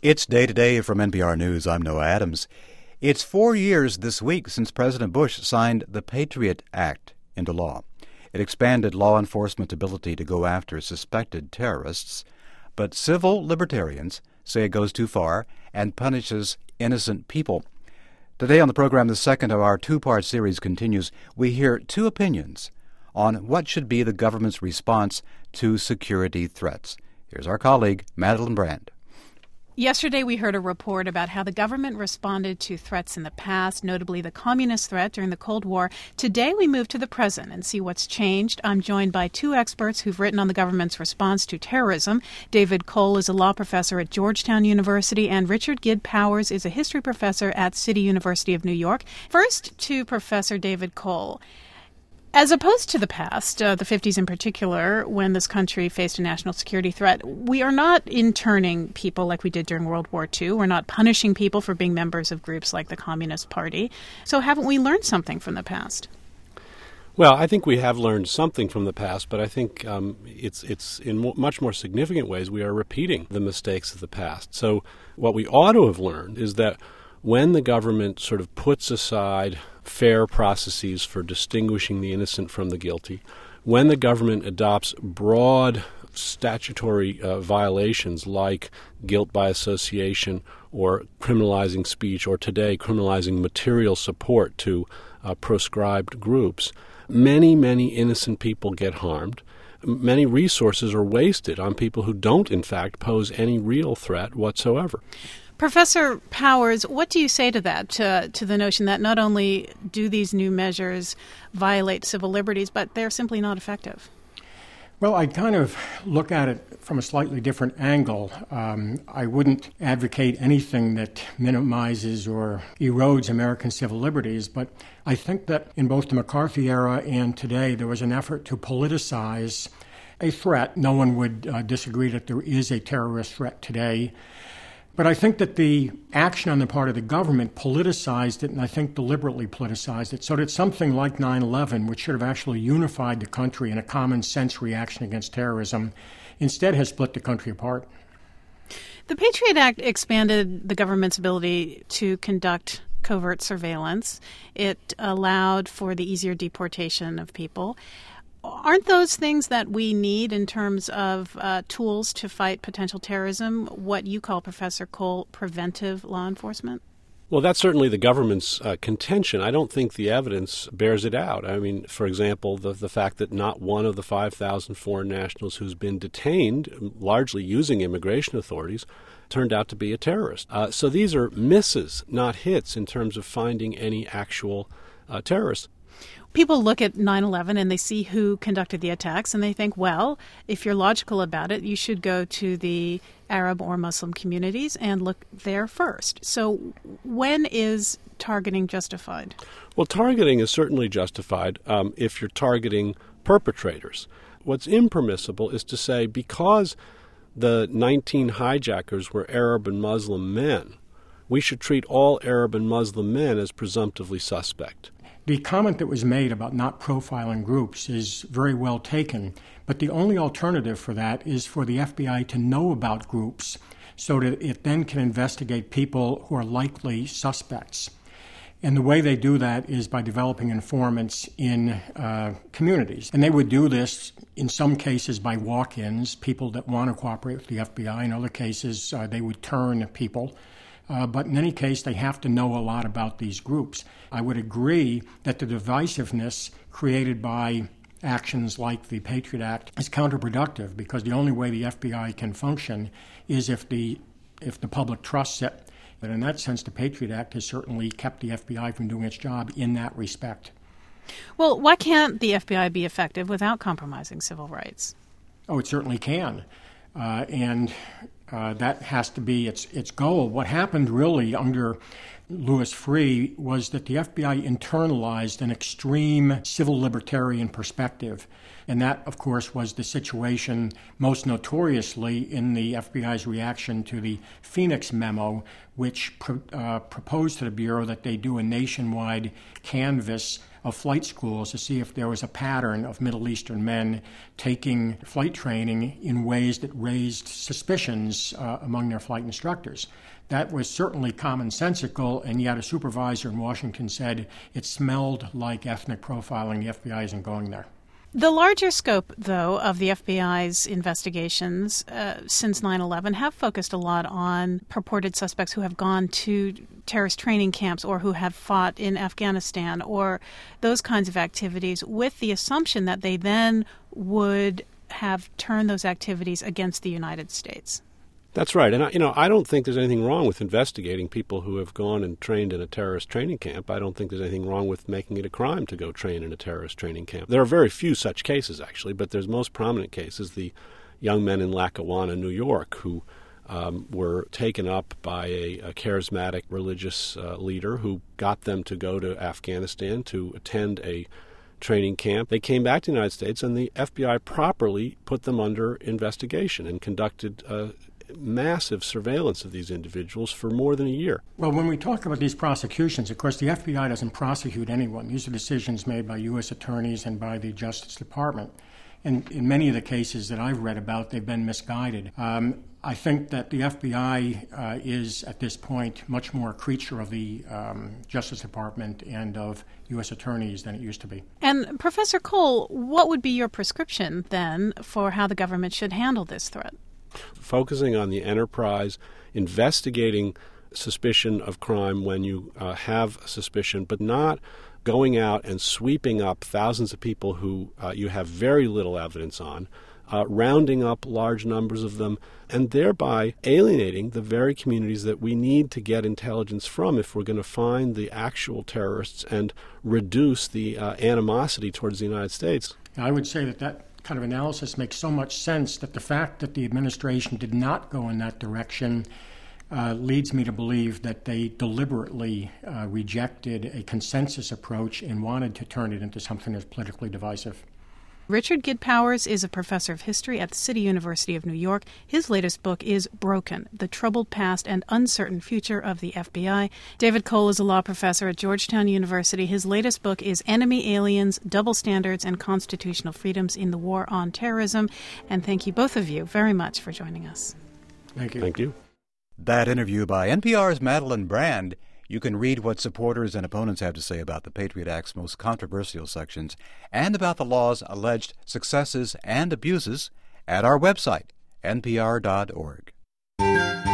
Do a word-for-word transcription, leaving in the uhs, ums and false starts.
It's Day to Day from N P R News. I'm Noah Adams. It's four years this week since President Bush signed the Patriot Act into law. It expanded law enforcement's ability to go after suspected terrorists, but civil libertarians say it goes too far and punishes innocent people. Today on the program, the second of our two-part series continues. We hear two opinions on what should be the government's response to security threats. Here's our colleague, Madeline Brand. Yesterday, we heard a report about how the government responded to threats in the past, notably the communist threat during the Cold War. Today, we move to the present and see what's changed. I'm joined by two experts who've written on the government's response to terrorism. David Cole is a law professor at Georgetown University, and Richard Gid Powers is a history professor at City University of New York. First, to Professor David Cole. As opposed to the past, uh, the fifties in particular, when this country faced a national security threat, we are not interning people like we did during World War Two. We're not punishing people for being members of groups like the Communist Party. So haven't we learned something from the past? Well, I think we have learned something from the past, but I think um, it's it's in mo- much more significant ways we are repeating the mistakes of the past. So what we ought to have learned is that when the government sort of puts aside fair processes for distinguishing the innocent from the guilty, when the government adopts broad statutory uh, violations like guilt by association or criminalizing speech, or today criminalizing material support to uh, proscribed groups, many, many innocent people get harmed. Many resources are wasted on people who don't, in fact, pose any real threat whatsoever. Professor Powers, what do you say to that, to, to the notion that not only do these new measures violate civil liberties, but they're simply not effective? Well, I kind of look at it from a slightly different angle. Um, I wouldn't advocate anything that minimizes or erodes American civil liberties, but I think that in both the McCarthy era and today, there was an effort to politicize a threat. No one would uh, disagree that there is a terrorist threat today. But I think that the action on the part of the government politicized it, and I think deliberately politicized it, so that something like nine eleven, which should have actually unified the country in a common sense reaction against terrorism, instead has split the country apart. The Patriot Act expanded the government's ability to conduct covert surveillance. It allowed for the easier deportation of people. Aren't those things that we need in terms of uh, tools to fight potential terrorism, what you call, Professor Cole, preventive law enforcement? Well, that's certainly the government's uh, contention. I don't think the evidence bears it out. I mean, for example, the, the fact that not one of the five thousand foreign nationals who's been detained, largely using immigration authorities, turned out to be a terrorist. Uh, so these are misses, not hits, in terms of finding any actual uh, terrorists. People look at nine eleven and they see who conducted the attacks and they think, well, if you're logical about it, you should go to the Arab or Muslim communities and look there first. So when is targeting justified? Well, targeting is certainly justified um, if you're targeting perpetrators. What's impermissible is to say because the nineteen hijackers were Arab and Muslim men, we should treat all Arab and Muslim men as presumptively suspect. The comment that was made about not profiling groups is very well taken, but the only alternative for that is for the F B I to know about groups so that it then can investigate people who are likely suspects. And the way they do that is by developing informants in uh, communities. And they would do this in some cases by walk-ins, people that want to cooperate with the F B I. In other cases, uh, they would turn people. Uh, but in any case, they have to know a lot about these groups. I would agree that the divisiveness created by actions like the Patriot Act is counterproductive because the only way the F B I can function is if the if the public trusts it. But in that sense, the Patriot Act has certainly kept the F B I from doing its job in that respect. Well, why can't the F B I be effective without compromising civil rights? Oh, it certainly can. Uh, and uh, that has to be its its goal. What happened really under Louis Freeh was that the F B I internalized an extreme civil libertarian perspective. And that, of course, was the situation most notoriously in the F B I's reaction to the Phoenix memo, which pro- uh, proposed to the Bureau that they do a nationwide canvass of flight schools to see if there was a pattern of Middle Eastern men taking flight training in ways that raised suspicions uh, among their flight instructors. That was certainly commonsensical, and yet a supervisor in Washington said it smelled like ethnic profiling. The F B I isn't going there. The larger scope, though, of the F B I's investigations uh, since nine eleven have focused a lot on purported suspects who have gone to terrorist training camps or who have fought in Afghanistan or those kinds of activities, with the assumption that they then would have turned those activities against the United States. That's right. And, I, you know, I don't think there's anything wrong with investigating people who have gone and trained in a terrorist training camp. I don't think there's anything wrong with making it a crime to go train in a terrorist training camp. There are very few such cases, actually, but there's most prominent cases, the young men in Lackawanna, New York, who um, were taken up by a, a charismatic religious uh, leader who got them to go to Afghanistan to attend a training camp. They came back to the United States, and the F B I properly put them under investigation and conducted uh, massive surveillance of these individuals for more than a year. Well, when we talk about these prosecutions, of course, the F B I doesn't prosecute anyone. These are decisions made by U S attorneys and by the Justice Department. And in many of the cases that I've read about, they've been misguided. Um, I think that the F B I uh, is, at this point, much more a creature of the um, Justice Department and of U S attorneys than it used to be. And Professor Cole, what would be your prescription, then, for how the government should handle this threat? Focusing on the enterprise, investigating suspicion of crime when you uh, have suspicion, but not going out and sweeping up thousands of people who uh, you have very little evidence on, uh, rounding up large numbers of them, and thereby alienating the very communities that we need to get intelligence from if we're going to find the actual terrorists and reduce the uh, animosity towards the United States. I would say that that kind of analysis makes so much sense that the fact that the administration did not go in that direction uh, leads me to believe that they deliberately uh, rejected a consensus approach and wanted to turn it into something that's politically divisive. Richard Gid-Powers is a professor of history at the City University of New York. His latest book is Broken, The Troubled Past and Uncertain Future of the F B I. David Cole is a law professor at Georgetown University. His latest book is Enemy Aliens, Double Standards and Constitutional Freedoms in the War on Terrorism. And thank you, both of you, very much for joining us. Thank you. Thank you. That interview by N P R's Madeline Brand. You can read what supporters and opponents have to say about the Patriot Act's most controversial sections and about the law's alleged successes and abuses at our website, N P R dot org.